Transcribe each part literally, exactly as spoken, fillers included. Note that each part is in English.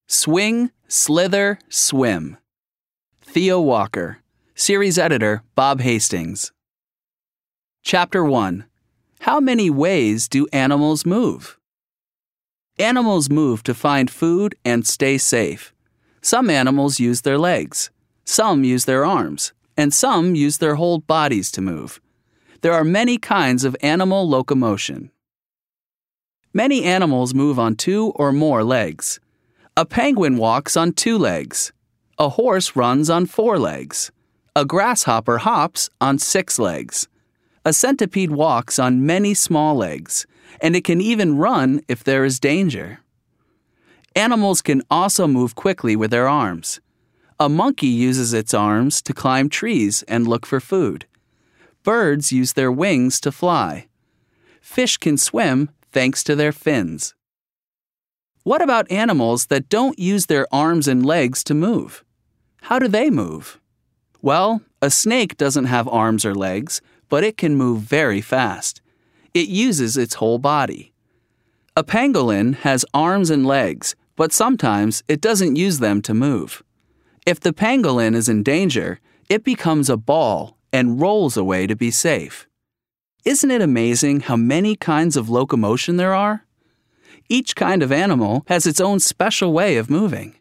Swing, Slither, Swim. Theo Walker. Series editor, Bob Hastings. Chapter one. How many ways do animals move? Animals move to find food and stay safe. Some animals use their legs, some use their arms, and some use their whole bodies to move. There are many kinds of animal locomotion. Many animals move on two or more legs. A penguin walks on two legs. A horse runs on four legs. A grasshopper hops on six legs. A centipede walks on many small legs, and it can even run if there is danger. Animals can also move quickly with their arms. A monkey uses its arms to climb trees and look for food. Birds use their wings to fly. Fish can swim thanks to their fins. What about animals that don't use their arms and legs to move? How do they move? Well, a snake doesn't have arms or legs, but it can move very fast. It uses its whole body. A pangolin has arms and legs, but sometimes it doesn't use them to move. If the pangolin is in danger, it becomes a ball and rolls away to be safe. Isn't it amazing how many kinds of locomotion there are? Each kind of animal has its own special way of moving.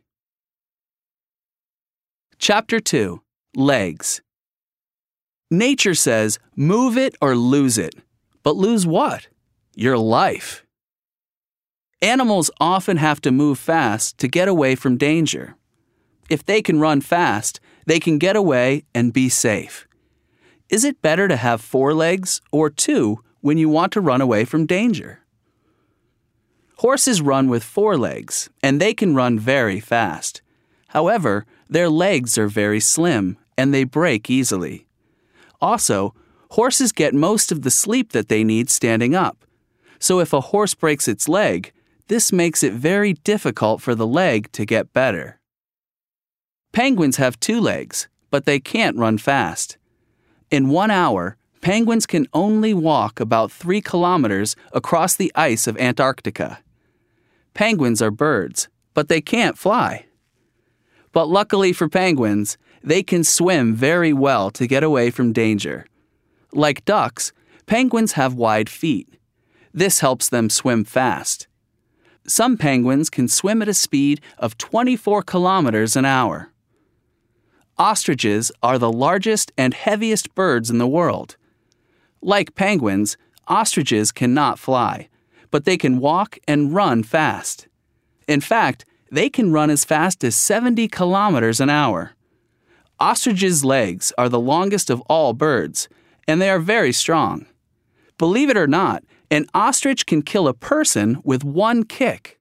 Chapter two. Legs. Nature says, move it or lose it. But lose what? Your life. Animals often have to move fast to get away from danger. If they can run fast, they can get away and be safe. Is it better to have four legs or two when you want to run away from danger? Horses run with four legs, and they can run very fast. However, their legs are very slim, and they break easily. Also, horses get most of the sleep that they need standing up. So if a horse breaks its leg, this makes it very difficult for the leg to get better. Penguins have two legs, but they can't run fast. In one hour, penguins can only walk about three kilometers across the ice of Antarctica. Penguins are birds, but they can't fly. But luckily for penguins, they can swim very well to get away from danger. Like ducks, penguins have wide feet. This helps them swim fast. Some penguins can swim at a speed of twenty-four kilometers an hour. Ostriches are the largest and heaviest birds in the world. Like penguins, ostriches cannot fly, but they can walk and run fast. In fact, they can run as fast as seventy kilometers an hour. Ostriches' legs are the longest of all birds, and they are very strong. Believe it or not, an ostrich can kill a person with one kick.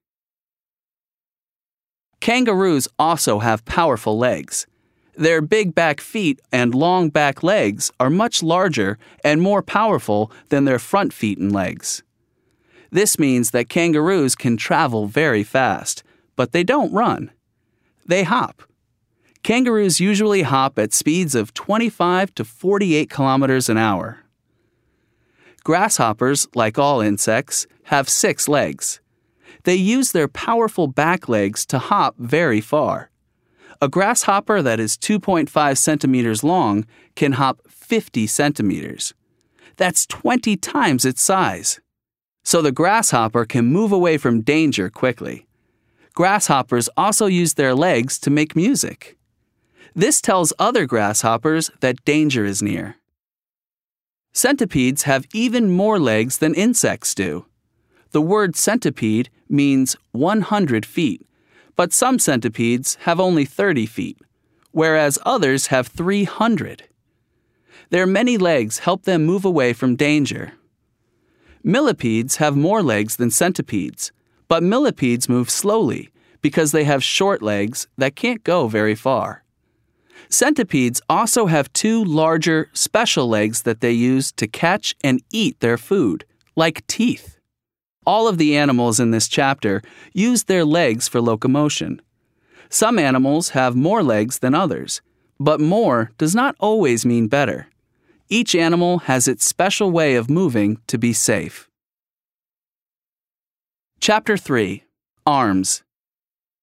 Kangaroos also have powerful legs. Their big back feet and long back legs are much larger and more powerful than their front feet and legs. This means that kangaroos can travel very fast, but they don't run. They hop. Kangaroos usually hop at speeds of twenty-five to forty-eight kilometers an hour. Grasshoppers, like all insects, have six legs. They use their powerful back legs to hop very far. A grasshopper that is two point five centimeters long can hop fifty centimeters. That's twenty times its size. So the grasshopper can move away from danger quickly. Grasshoppers also use their legs to make music. This tells other grasshoppers that danger is near. Centipedes have even more legs than insects do. The word centipede means one hundred feet, but some centipedes have only thirty feet, whereas others have three hundred. Their many legs help them move away from danger. Millipedes have more legs than centipedes, but millipedes move slowly because they have short legs that can't go very far. Centipedes also have two larger, special legs that they use to catch and eat their food, like teeth. All of the animals in this chapter use their legs for locomotion. Some animals have more legs than others, but more does not always mean better. Each animal has its special way of moving to be safe. Chapter three. Arms.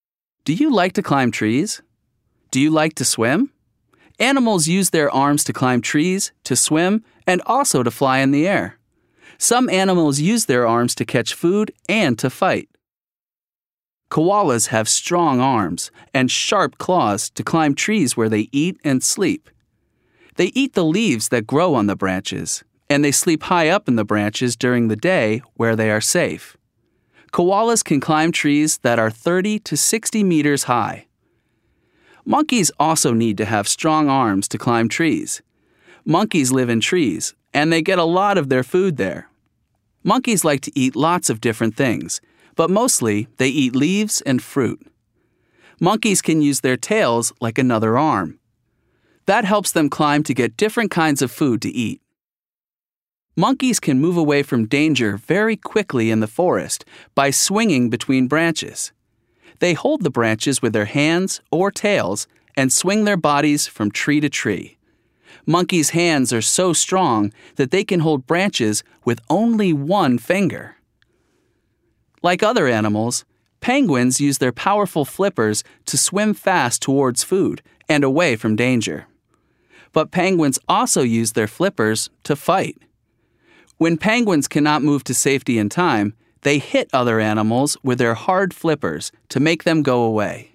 Do you like to climb trees? Do you like to swim? Animals use their arms to climb trees, to swim, and also to fly in the air. Some animals use their arms to catch food and to fight. Koalas have strong arms and sharp claws to climb trees where they eat and sleep. They eat the leaves that grow on the branches, and they sleep high up in the branches during the day where they are safe. Koalas can climb trees that are thirty to sixty meters high. Monkeys also need to have strong arms to climb trees. Monkeys live in trees, and they get a lot of their food there. Monkeys like to eat lots of different things, but mostly they eat leaves and fruit. Monkeys can use their tails like another arm. That helps them climb to get different kinds of food to eat. Monkeys can move away from danger very quickly in the forest by swinging between branches. They hold the branches with their hands or tails and swing their bodies from tree to tree. Monkeys' hands are so strong that they can hold branches with only one finger. Like other animals, penguins use their powerful flippers to swim fast towards food and away from danger. But penguins also use their flippers to fight. When penguins cannot move to safety in time, they hit other animals with their hard flippers to make them go away.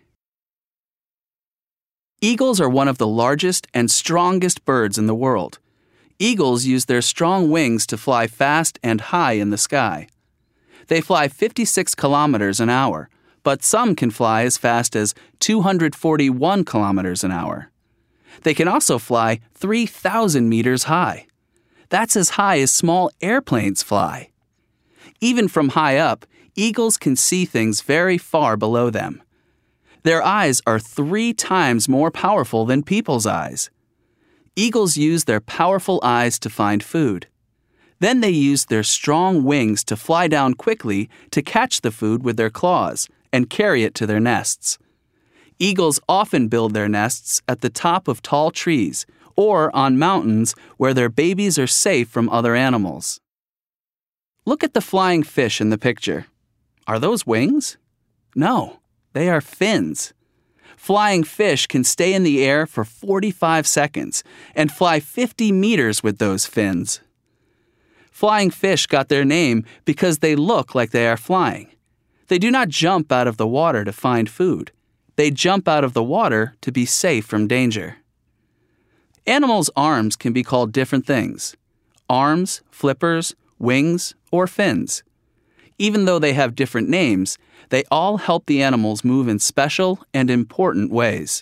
Eagles are one of the largest and strongest birds in the world. Eagles use their strong wings to fly fast and high in the sky. They fly fifty-six kilometers an hour, but some can fly as fast as two hundred forty-one kilometers an hour. They can also fly three thousand meters high. That's as high as small airplanes fly. Even from high up, eagles can see things very far below them. Their eyes are three times more powerful than people's eyes. Eagles use their powerful eyes to find food. Then they use their strong wings to fly down quickly to catch the food with their claws and carry it to their nests. Eagles often build their nests at the top of tall trees or on mountains where their babies are safe from other animals. Look at the flying fish in the picture. Are those wings? No, they are fins. Flying fish can stay in the air for forty-five seconds and fly fifty meters with those fins. Flying fish got their name because they look like they are flying. They do not jump out of the water to find food. They jump out of the water to be safe from danger. Animals' arms can be called different things: arms, flippers, wings, or fins. Even though they have different names, they all help the animals move in special and important ways.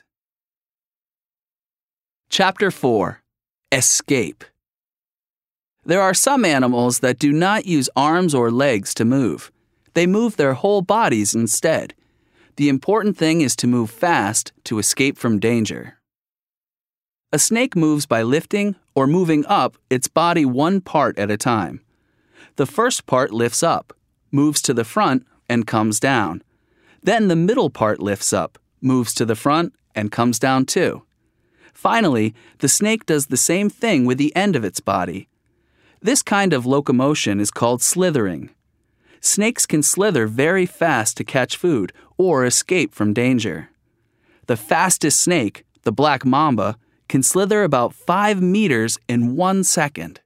Chapter four. Escape. There are some animals that do not use arms or legs to move. They move their whole bodies instead. The important thing is to move fast to escape from danger. A snake moves by lifting or moving up its body one part at a time. The first part lifts up, moves to the front, and comes down. Then the middle part lifts up, moves to the front, and comes down too. Finally, the snake does the same thing with the end of its body. This kind of locomotion is called slithering. Snakes can slither very fast to catch food or escape from danger. The fastest snake, the black mamba, can slither about five meters in one second.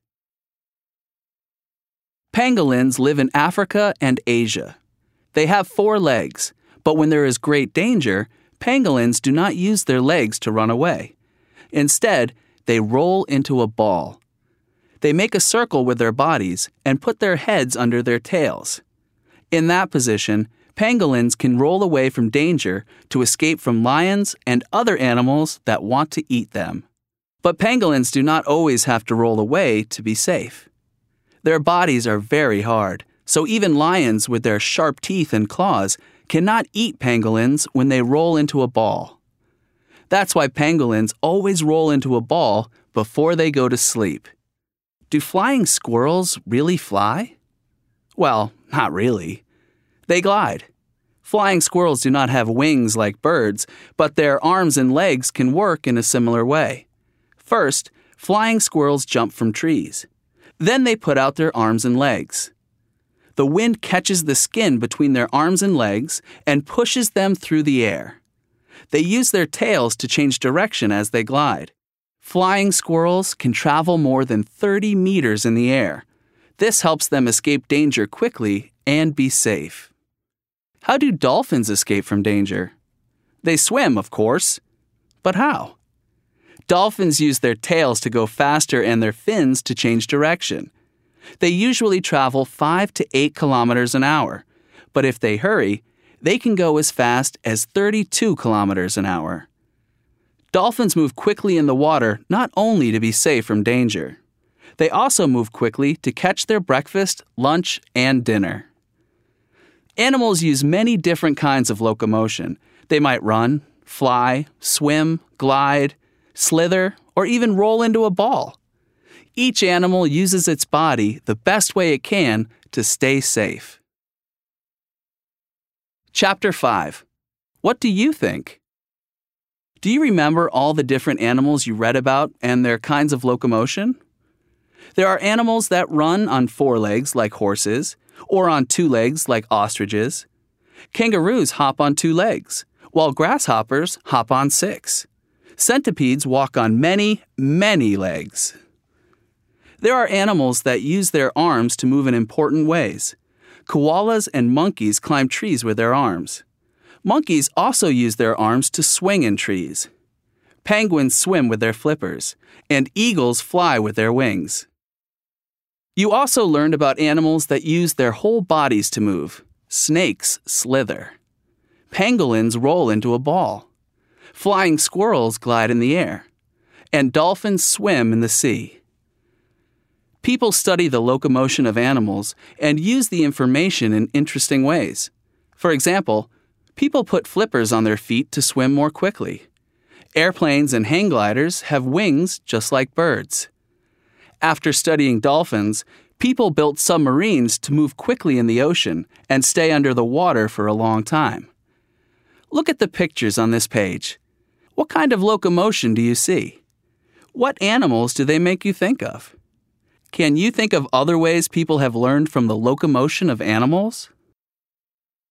Pangolins live in Africa and Asia. They have four legs, but when there is great danger, pangolins do not use their legs to run away. Instead, they roll into a ball. They make a circle with their bodies and put their heads under their tails. In that position, pangolins can roll away from danger to escape from lions and other animals that want to eat them. But pangolins do not always have to roll away to be safe. Their bodies are very hard, so even lions with their sharp teeth and claws cannot eat pangolins when they roll into a ball. That's why pangolins always roll into a ball before they go to sleep. Do flying squirrels really fly? Well, not really. They glide. Flying squirrels do not have wings like birds, but their arms and legs can work in a similar way. First, flying squirrels jump from trees. Then they put out their arms and legs. The wind catches the skin between their arms and legs and pushes them through the air. They use their tails to change direction as they glide. Flying squirrels can travel more than thirty meters in the air. This helps them escape danger quickly and be safe. How do dolphins escape from danger? They swim, of course. But how? Dolphins use their tails to go faster and their fins to change direction. They usually travel five to eight kilometers an hour, but if they hurry, they can go as fast as thirty-two kilometers an hour. Dolphins move quickly in the water not only to be safe from danger. They also move quickly to catch their breakfast, lunch, and dinner. Animals use many different kinds of locomotion. They might run, fly, swim, glide, slither, or even roll into a ball. Each animal uses its body the best way it can to stay safe. Chapter five. What do you think? Do you remember all the different animals you read about and their kinds of locomotion? There are animals that run on four legs like horses, or on two legs like ostriches. Kangaroos hop on two legs, while grasshoppers hop on six. Centipedes walk on many, many legs. There are animals that use their arms to move in important ways. Koalas and monkeys climb trees with their arms. Monkeys also use their arms to swing in trees. Penguins swim with their flippers, and eagles fly with their wings. You also learned about animals that use their whole bodies to move. Snakes slither. Pangolins roll into a ball. Flying squirrels glide in the air. And dolphins swim in the sea. People study the locomotion of animals and use the information in interesting ways. For example, people put flippers on their feet to swim more quickly. Airplanes and hang gliders have wings just like birds. After studying dolphins, people built submarines to move quickly in the ocean and stay under the water for a long time. Look at the pictures on this page. What kind of locomotion do you see? What animals do they make you think of? Can you think of other ways people have learned from the locomotion of animals?